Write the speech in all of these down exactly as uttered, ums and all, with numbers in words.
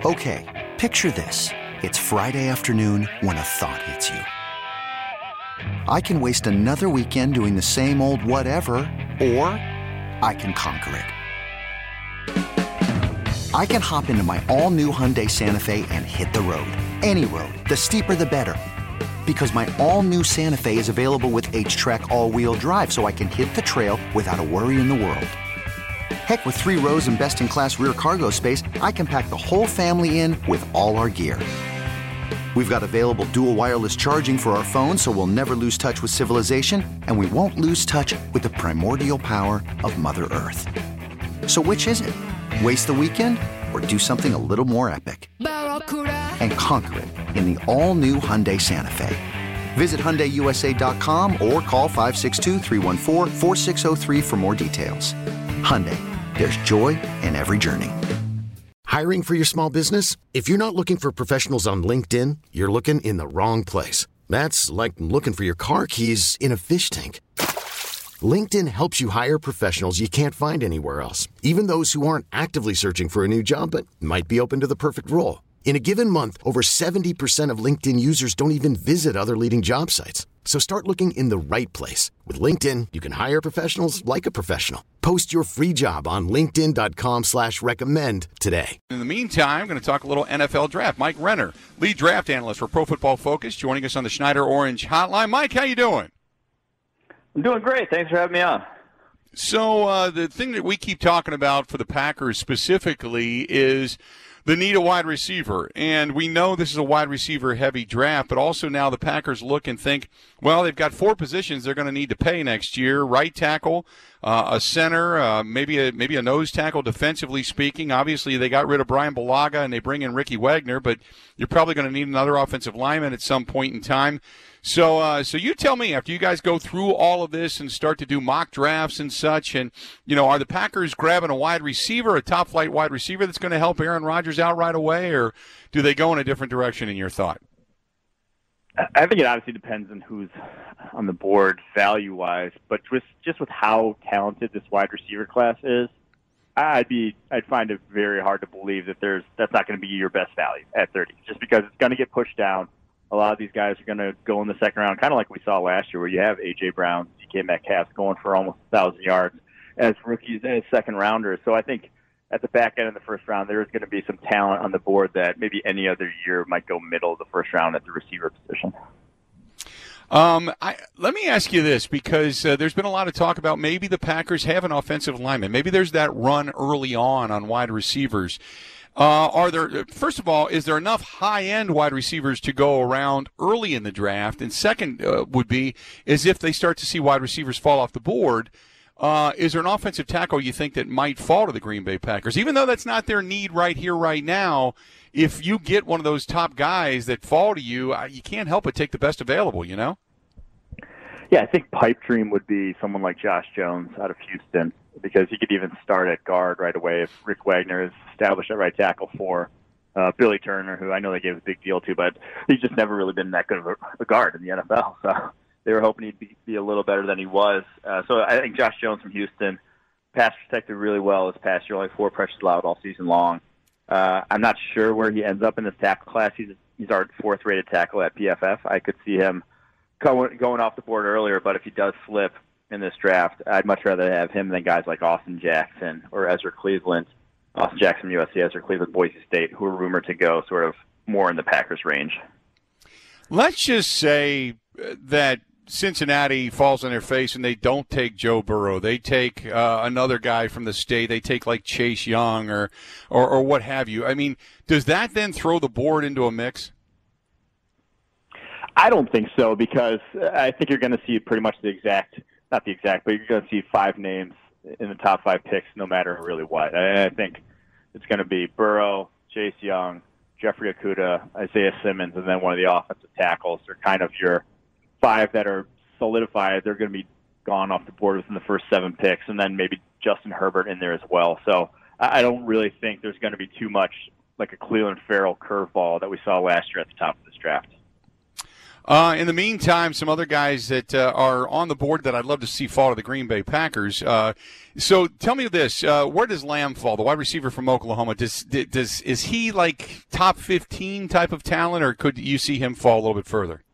Okay, picture this. It's Friday afternoon when a thought hits you. I can waste another weekend doing the same old whatever, or I can conquer it. I can hop into my all-new Hyundai Santa Fe and hit the road. Any road. The steeper, the better. Because my all-new Santa Fe is available with H-Track all-wheel drive, so I can hit the trail without a worry in the world. Heck, with three rows and best-in-class rear cargo space, I can pack the whole family in with all our gear. We've got available dual wireless charging for our phones, so we'll never lose touch with civilization, and we won't lose touch with the primordial power of Mother Earth. So which is it? Waste the weekend or do something a little more epic? And conquer it in the all-new Hyundai Santa Fe. Visit Hyundai U S A dot com or call five six two, three one four, four six zero three for more details. Hyundai, there's joy in every journey. Hiring for your small business? If you're not looking for professionals on LinkedIn, you're looking in the wrong place. That's like looking for your car keys in a fish tank. LinkedIn helps you hire professionals you can't find anywhere else, even those who aren't actively searching for a new job but might be open to the perfect role. In a given month, over seventy percent of LinkedIn users don't even visit other leading job sites. So start looking in the right place. With LinkedIn, you can hire professionals like a professional. Post your free job on linkedin dot com slash recommend today. In the meantime, I'm going to talk a little N F L draft. Mike Renner, lead draft analyst for Pro Football Focus, joining us on the Schneider Orange Hotline. Mike, how you doing? I'm doing great. Thanks for having me on. So uh, the thing that we keep talking about for the Packers specifically is the need a wide receiver. And we know this is a wide receiver heavy draft, but also now the Packers look and think, well, they've got four positions they're going to need to pay next year. Right tackle, uh, a center, uh, maybe a maybe a nose tackle defensively speaking. Obviously, they got rid of Brian Bulaga and they bring in Ricky Wagner, but you're probably going to need another offensive lineman at some point in time. So uh, so you tell me, after you guys go through all of this and start to do mock drafts and such, and, you know, are the Packers grabbing a wide receiver, a top-flight wide receiver that's going to help Aaron Rodgers out right away, or do they go in a different direction in your thought? I think it obviously depends on who's on the board value-wise, but just, just with how talented this wide receiver class is, I'd be I'd find it very hard to believe that there's that's not going to be your best value at thirty, just because it's going to get pushed down. A lot of these guys are going to go in the second round, kind of like we saw last year, where you have A J. Brown, D K Metcalf going for almost one thousand yards as rookies and second rounders. So I think at the back end of the first round, there is going to be some talent on the board that maybe any other year might go middle of the first round at the receiver position. Um, I, let me ask you this, because uh, there's been a lot of talk about maybe the Packers have an offensive lineman. Maybe there's that run early on on wide receivers. Uh, are there, first of all, is there enough high-end wide receivers to go around early in the draft? And second uh, would be, is if they start to see wide receivers fall off the board, uh, is there an offensive tackle you think that might fall to the Green Bay Packers? Even though that's not their need right here, right now, if you get one of those top guys that fall to you, you can't help but take the best available, you know? Yeah, I think pipe dream would be someone like Josh Jones out of Houston, because he could even start at guard right away if Rick Wagner is established at right tackle for uh, Billy Turner, who I know they gave a big deal to, but he's just never really been that good of a, a guard in the N F L. So they were hoping he'd be, be a little better than he was. Uh, so I think Josh Jones from Houston, pass protected really well this past year, only four pressures allowed all season long. Uh, I'm not sure where he ends up in this tackle class. He's he's our fourth-rated tackle at P F F. I could see him going, going off the board earlier, but if he does slip in this draft, I'd much rather have him than guys like Austin Jackson or Ezra Cleveland. Austin Jackson, U S C, Ezra Cleveland, Boise State, who are rumored to go sort of more in the Packers range. Let's just say that Cincinnati falls on their face and they don't take Joe Burrow. They take uh, another guy from the state. They take like Chase Young or, or or what have you. I mean, does that then throw the board into a mix? I don't think so, because I think you're going to see pretty much the exact, not the exact, but you're going to see five names in the top five picks no matter really what. I, I think it's going to be Burrow, Chase Young, Jeffrey Okudah, Isaiah Simmons, and then one of the offensive tackles are kind of your five that are solidified. They're going to be gone off the board within the first seven picks, and then maybe Justin Herbert in there as well. So I don't really think there's going to be too much like a Cleveland Farrell curveball that we saw last year at the top of this draft. Uh, in the meantime, some other guys that uh, are on the board that I'd love to see fall to the Green Bay Packers. Uh, so tell me this: uh, where does Lamb fall, the wide receiver from Oklahoma? Does does is he like top fifteen type of talent, or could you see him fall a little bit further?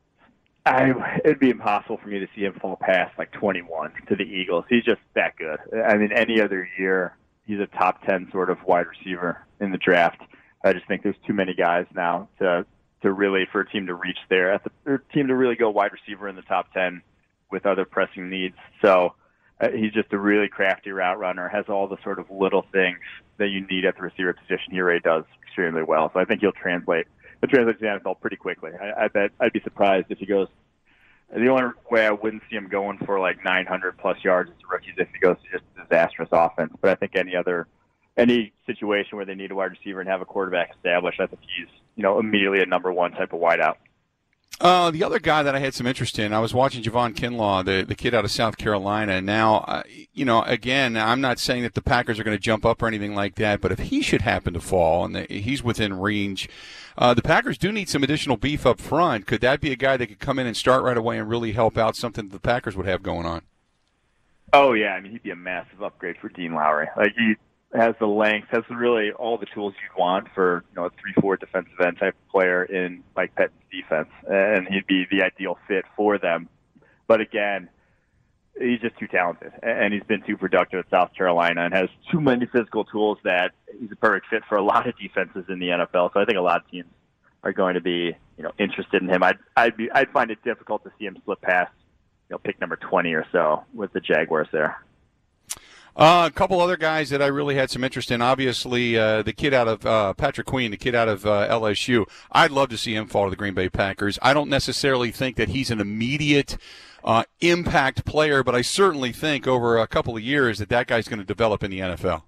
I, it'd be impossible for me to see him fall past like twenty-one to the Eagles. He's just that good. I mean, any other year, he's a top ten sort of wide receiver in the draft. I just think there's too many guys now to to really for a team to reach there, at the, for a team to really go wide receiver in the top ten with other pressing needs. So uh, he's just a really crafty route runner, has all the sort of little things that you need at the receiver position. He really does extremely well. So I think he'll translate. He'll translate to the N F L pretty quickly. I, I bet I'd be surprised if he goes. The only way I wouldn't see him going for like nine hundred plus yards as a rookie is if he goes to just a disastrous offense. But I think any other any situation where they need a wide receiver and have a quarterback established, I think he's, you know, immediately a number one type of wideout. Uh, the other guy that I had some interest in, I was watching Javon Kinlaw, the, the kid out of South Carolina. And now, uh, you know, again, I'm not saying that the Packers are going to jump up or anything like that, but if he should happen to fall and the, he's within range, uh, the Packers do need some additional beef up front. Could that be a guy that could come in and start right away and really help out something that the Packers would have going on? Oh, yeah. I mean, he'd be a massive upgrade for Dean Lowry. Like, he has the length, has really all the tools you'd want for, you know, a three four defensive end type of player in Mike Pettine's defense, and he'd be the ideal fit for them. But again, he's just too talented, and he's been too productive at South Carolina and has too many physical tools that he's a perfect fit for a lot of defenses in the N F L. So I think a lot of teams are going to be, you know, interested in him. I'd I'd be I'd find it difficult to see him slip past, you know, pick number twenty or so with the Jaguars there. Uh, a couple other guys that I really had some interest in. Obviously, uh, the kid out of uh, Patrick Queen, the kid out of uh, L S U. I'd love to see him fall to the Green Bay Packers. I don't necessarily think that he's an immediate uh, impact player, but I certainly think over a couple of years that that guy's going to develop in the N F L.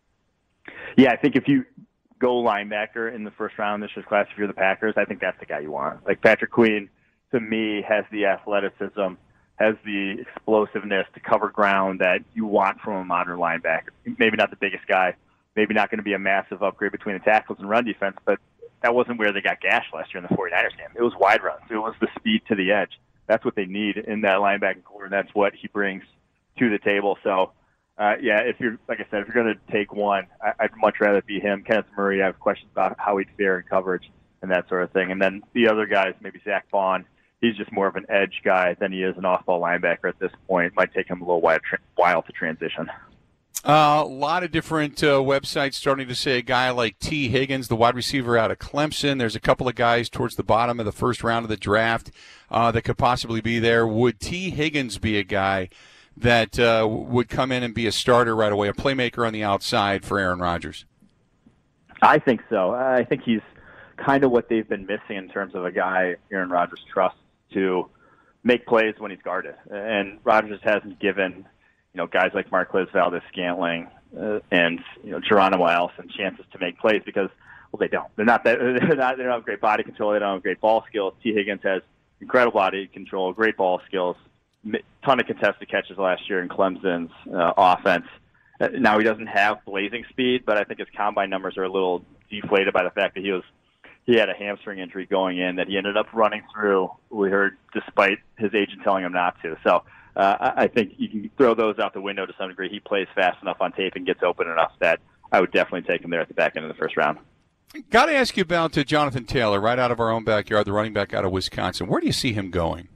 Yeah, I think if you go linebacker in the first round this year's class, if you're the Packers, I think that's the guy you want. Like Patrick Queen, to me, has the athleticism, has the explosiveness to cover ground that you want from a modern linebacker. Maybe not the biggest guy, maybe not going to be a massive upgrade between the tackles and run defense, but that wasn't where they got gashed last year in the 49ers game. It was wide runs. It was the speed to the edge. That's what they need in that linebacking core, and that's what he brings to the table. So, uh, yeah, if you're, like I said, if you're going to take one, I, I'd much rather be him. Kenneth Murray, I have questions about how he'd fare in coverage and that sort of thing. And then the other guys, maybe Zach Bond, he's just more of an edge guy than he is an off-ball linebacker at this point. It might take him a little while, tra- while to transition. Uh, a lot of different uh, websites starting to say a guy like T. Higgins, the wide receiver out of Clemson. There's a couple of guys towards the bottom of the first round of the draft uh, that could possibly be there. Would T. Higgins be a guy that uh, would come in and be a starter right away, a playmaker on the outside for Aaron Rodgers? I think so. I think he's kind of what they've been missing in terms of a guy Aaron Rodgers trusts to make plays when he's guarded. And Rodgers hasn't given, you know, guys like Marquez Valdes-Scantling uh, and, you know, Geronimo Allison chances to make plays because, well, they don't. They're not that, they're not, they don't have great body control. They don't have great ball skills. T. Higgins has incredible body control, great ball skills, ton of contested catches last year in Clemson's uh, offense. Uh, now he doesn't have blazing speed, but I think his combine numbers are a little deflated by the fact that he was He had a hamstring injury going in that he ended up running through, we heard, despite his agent telling him not to. So uh, I think you can throw those out the window to some degree. He plays fast enough on tape and gets open enough that I would definitely take him there at the back end of the first round. Got to ask you about uh, Jonathan Taylor, right out of our own backyard, the running back out of Wisconsin. Where do you see him going?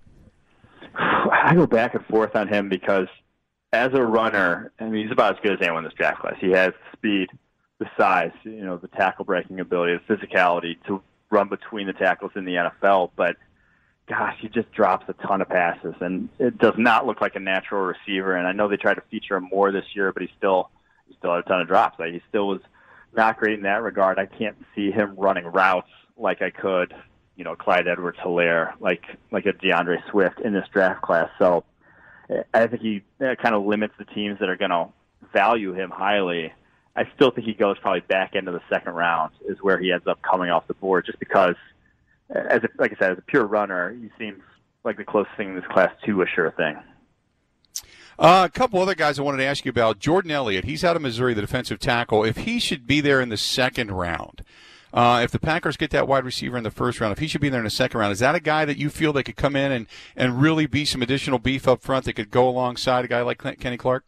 I go back and forth on him because as a runner, I mean, he's about as good as anyone in this draft class. He has speed, the size, you know, the tackle breaking ability, the physicality to run between the tackles in the N F L. But, gosh, he just drops a ton of passes, and it does not look like a natural receiver. And I know they tried to feature him more this year, but he still he still had a ton of drops. Like, he still was not great in that regard. I can't see him running routes like I could, you know, Clyde Edwards-Helaire, like like a DeAndre Swift in this draft class. So I think he kind of limits the teams that are going to value him highly. I still think he goes probably back into the second round is where he ends up coming off the board just because, as a, like I said, as a pure runner, he seems like the closest thing in this class to a sure thing. Uh, a couple other guys I wanted to ask you about. Jordan Elliott, he's out of Missouri, the defensive tackle. If he should be there in the second round, Uh, if the Packers get that wide receiver in the first round, if he should be there in the second round, is that a guy that you feel they could come in and, and really be some additional beef up front that could go alongside a guy like Kenny Clark?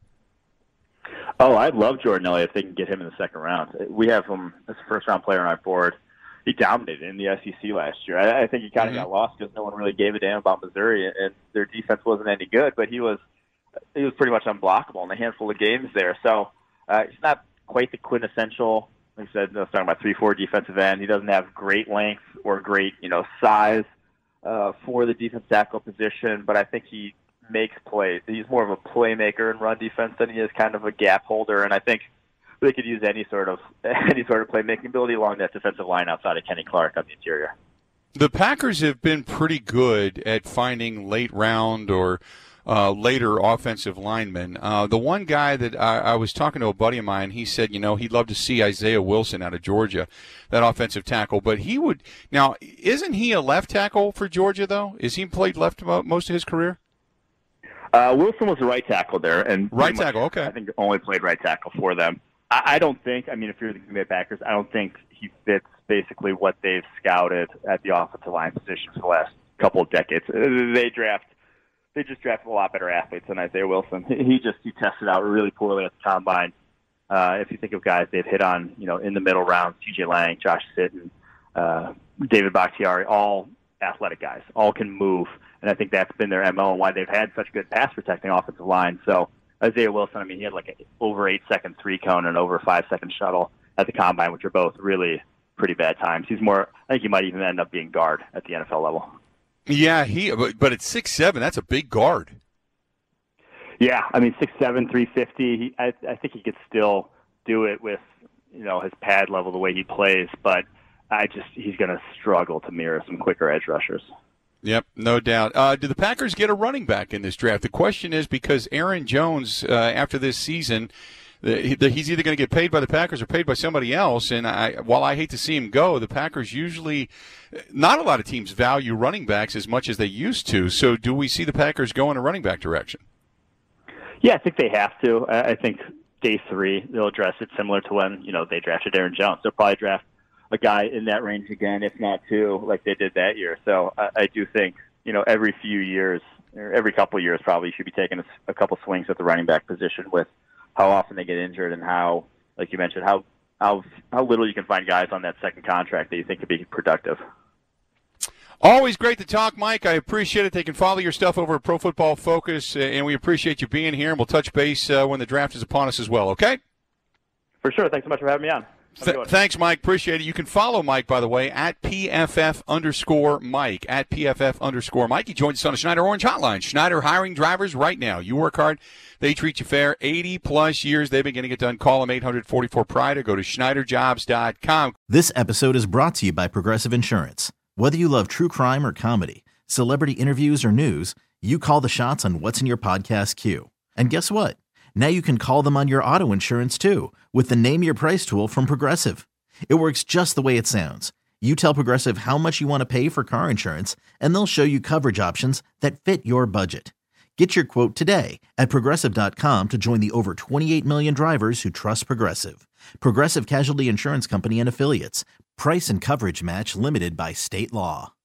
Oh, I'd love Jordan Elliott if they can get him in the second round. We have him as a first-round player on our board. He dominated in the S E C last year. I, I think he kind of mm-hmm. got lost because no one really gave a damn about Missouri, and their defense wasn't any good. But he was he was pretty much unblockable in a handful of games there. So uh, he's not quite the quintessential, like I said, I was talking about three four defensive end. He doesn't have great length or great you know size uh, for the defense tackle position, but I think he makes plays. He's more of a playmaker in run defense than he is kind of a gap holder, and I think they could use any sort of any sort of playmaking ability along that defensive line outside of Kenny Clark on the interior. The Packers have been pretty good at finding late round or uh, later offensive linemen. Uh, the one guy that I, I was talking to a buddy of mine, he said, you know, he'd love to see Isaiah Wilson out of Georgia, that offensive tackle. But he would now, isn't he a left tackle for Georgia though? Is he played left most of his career? Uh, Wilson was a right tackle there, and right tackle. Much, okay, I think only played right tackle for them. I don't think, I mean, if you're the Green Bay Packers, I don't think he fits basically what they've scouted at the offensive line position for the last couple of decades. They draft, they just draft a lot better athletes than Isaiah Wilson. He just, he tested out really poorly at the combine. Uh, if you think of guys they've hit on, you know, in the middle rounds, T J Lang, Josh Sitton, uh, David Bakhtiari, all athletic guys, all can move. And I think that's been their M O and why they've had such good pass protecting offensive line. So, Isaiah Wilson, I mean, he had like an over eight-second three-cone and over five-second shuttle at the combine, which are both really pretty bad times. He's more, I think he might even end up being guard at the N F L level. Yeah, he. But at six seven, that's a big guard. Yeah, I mean, six seven, three fifty. He, I, I think he could still do it with, you know, his pad level, the way he plays, but I just, he's going to struggle to mirror some quicker edge rushers. Yep, no doubt. Uh, do the Packers get a running back in this draft? The question is because Aaron Jones, uh, after this season, the, the, he's either going to get paid by the Packers or paid by somebody else. And I, while I hate to see him go, the Packers usually, not a lot of teams value running backs as much as they used to. So do we see the Packers go in a running back direction? Yeah, I think they have to. I think day three they'll address it similar to when, you know, they drafted Aaron Jones. They'll probably draft a guy in that range again, if not two, like they did that year. So I, I do think, you know, every few years, or every couple of years probably, you should be taking a, a couple swings at the running back position with how often they get injured and how, like you mentioned, how, how, how little you can find guys on that second contract that you think could be productive. Always great to talk, Mike. I appreciate it. They can follow your stuff over at Pro Football Focus, and we appreciate you being here, and we'll touch base uh, when the draft is upon us as well, okay? For sure. Thanks so much for having me on. Th- thanks, Mike. Appreciate it. You can follow Mike, by the way, at P F F underscore Mike, at P F F underscore Mike. He joins us on the Schneider Orange Hotline. Schneider hiring drivers right now. You work hard. They treat you fair. eighty-plus years they've been getting it done. Call them eight hundred forty-four pride or go to Schneider Jobs dot com. This episode is brought to you by Progressive Insurance. Whether you love true crime or comedy, celebrity interviews or news, you call the shots on what's in your podcast queue. And guess what? Now you can call them on your auto insurance, too, with the Name Your Price tool from Progressive. It works just the way it sounds. You tell Progressive how much you want to pay for car insurance, and they'll show you coverage options that fit your budget. Get your quote today at Progressive dot com to join the over twenty-eight million drivers who trust Progressive. Progressive Casualty Insurance Company and Affiliates. Price and coverage match limited by state law.